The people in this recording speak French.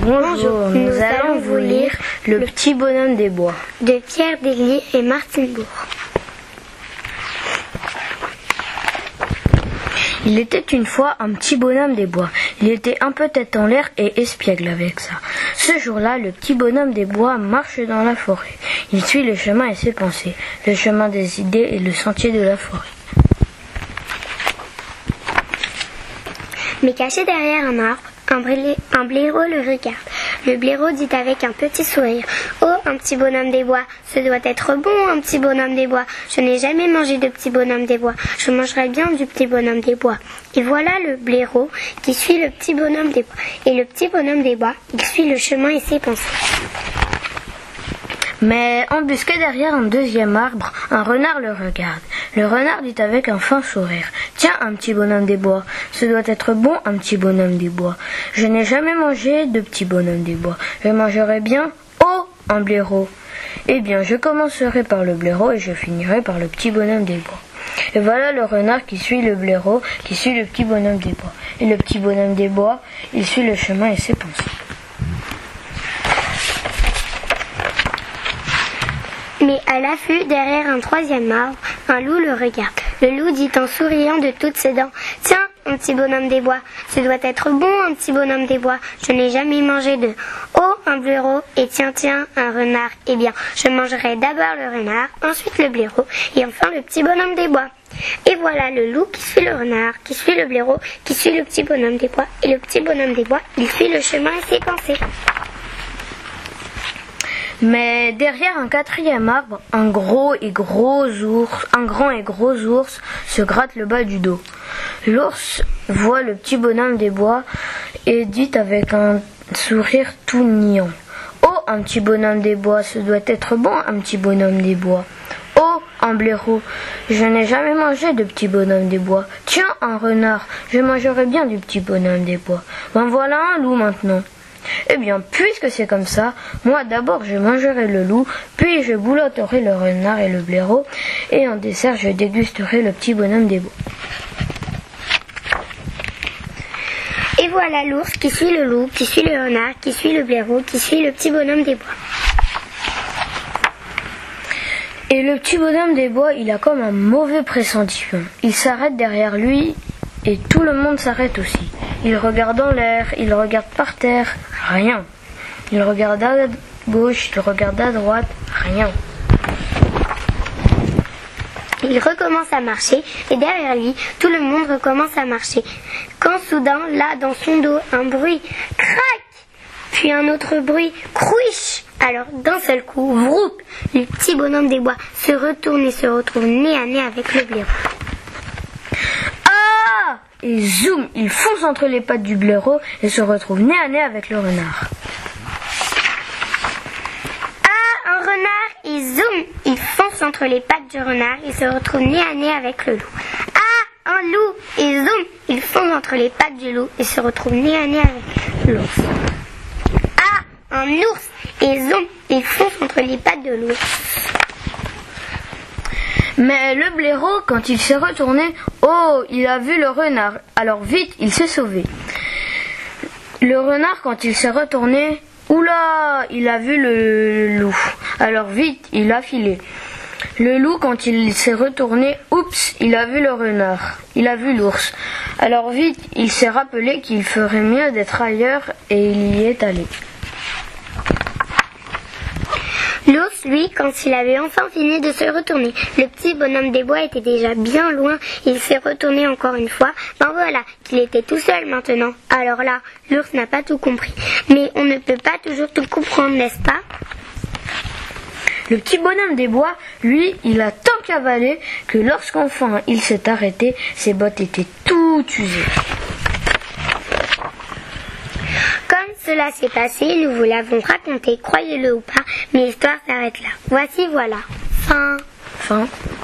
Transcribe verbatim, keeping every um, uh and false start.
Bonjour, nous, nous allons vous lire Le petit bonhomme des bois de Pierre Delis et Martine Bourg. Il était une fois un petit bonhomme des bois. Il était un peu tête en l'air et espiègle avec ça. Ce jour-là, le petit bonhomme des bois marche dans la forêt. Il suit le chemin et ses pensées, le chemin des idées et le sentier de la forêt. Mais caché derrière un arbre, un, blé, un blaireau le regarde. Le blaireau dit avec un petit sourire: « Oh, un petit bonhomme des bois, ce doit être bon, un petit bonhomme des bois. Je n'ai jamais mangé de petit bonhomme des bois. Je mangerai bien du petit bonhomme des bois. » Et voilà le blaireau qui suit le petit bonhomme des bois. Et le petit bonhomme des bois, il suit le chemin et ses pensées. Mais embusqué derrière un deuxième arbre, un renard le regarde. Le renard dit avec un fin sourire: « Tiens, un petit bonhomme des bois, ce doit être bon, un petit bonhomme des bois. Je n'ai jamais mangé de petit bonhomme des bois. Je mangerai bien, oh, un blaireau. Eh bien, je commencerai par le blaireau et je finirai par le petit bonhomme des bois. » Et voilà le renard qui suit le blaireau, qui suit le petit bonhomme des bois. Et le petit bonhomme des bois, il suit le chemin et ses pensées. Mais à l'affût, derrière un troisième arbre, un loup le regarde. Le loup dit en souriant de toutes ses dents: « Tiens, un petit bonhomme des bois, ce doit être bon, un petit bonhomme des bois. Je n'ai jamais mangé de... Oh, un blaireau, et tiens, tiens, un renard. Eh bien, je mangerai d'abord le renard, ensuite le blaireau, et enfin le petit bonhomme des bois. » Et voilà le loup qui suit le renard, qui suit le blaireau, qui suit le petit bonhomme des bois. Et le petit bonhomme des bois, il suit le chemin et ses pensées. Mais derrière un quatrième arbre, un gros et gros ours, un grand et gros ours se gratte le bas du dos. L'ours voit le petit bonhomme des bois et dit avec un sourire tout niant: « Oh, un petit bonhomme des bois, ce doit être bon, un petit bonhomme des bois. Oh, un blaireau, je n'ai jamais mangé de petit bonhomme des bois. Tiens, un renard, je mangerai bien du petit bonhomme des bois. Ben voilà un loup maintenant. Eh bien, puisque c'est comme ça, moi d'abord je mangerai le loup, puis je boulotterai le renard et le blaireau, et en dessert je dégusterai le petit bonhomme des bois. » Et voilà l'ours qui suit le loup, qui suit le renard, qui suit le blaireau, qui suit le petit bonhomme des bois. Et le petit bonhomme des bois, il a comme un mauvais pressentiment. Il s'arrête derrière lui, et tout le monde s'arrête aussi. Il regarde en l'air, il regarde par terre, rien. Il regarde à gauche, il regarde à droite, rien. Il recommence à marcher, et derrière lui, tout le monde recommence à marcher. Quand soudain, là, dans son dos, un bruit, crac, puis un autre bruit, crouiche. Alors, d'un seul coup, vroup, le petit bonhomme des bois se retourne et se retrouve nez à nez avec le blaireau. Ah! Et zoom, il fonce entre les pattes du blaireau et se retrouve nez à nez avec le renard. Ah, un renard! Et zoom, il fonce entre les pattes du renard et se retrouve nez à nez avec le loup. Ah, un loup! Et zoom, il fonce entre les pattes du loup et se retrouve nez à nez avec l'ours. Ah, un ours! Et zoom, il fonce entre les pattes de l'ours. Mais le blaireau, quand il s'est retourné, oh, il a vu le renard. Alors vite, il s'est sauvé. Le renard, quand il s'est retourné, oula, il a vu le loup. Alors vite, il a filé. Le loup, quand il s'est retourné, oups, il a vu le renard. Il a vu l'ours. Alors vite, il s'est rappelé qu'il ferait mieux d'être ailleurs et il y est allé. L'ours, lui, quand il avait enfin fini de se retourner, le petit bonhomme des bois était déjà bien loin, il s'est retourné encore une fois, ben voilà, qu'il était tout seul maintenant. Alors là, l'ours n'a pas tout compris. Mais on ne peut pas toujours tout comprendre, n'est-ce pas? Le petit bonhomme des bois, lui, il a tant cavalé que lorsqu'enfin il s'est arrêté, ses bottes étaient toutes usées. Comme cela s'est passé, nous vous l'avons raconté, croyez-le ou pas, mais l'histoire s'arrête là. Voici, voilà. Fin. Fin.